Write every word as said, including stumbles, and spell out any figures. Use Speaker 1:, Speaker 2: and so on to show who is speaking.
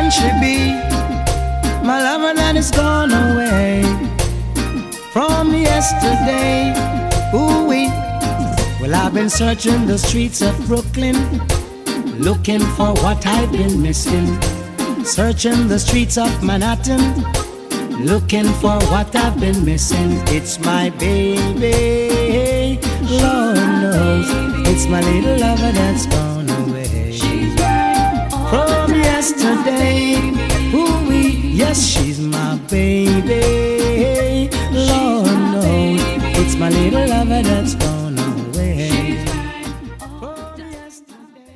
Speaker 1: can she be? My lover that is gone away from yesterday. Ooh-wee. Well, I've been searching the streets of Brooklyn, looking for what I've been missing. Searching the streets of Manhattan, looking for what I've been missing. It's my baby, Lord knows. It's my little lover that's gone away from yesterday. Ooh-wee. Yes, she's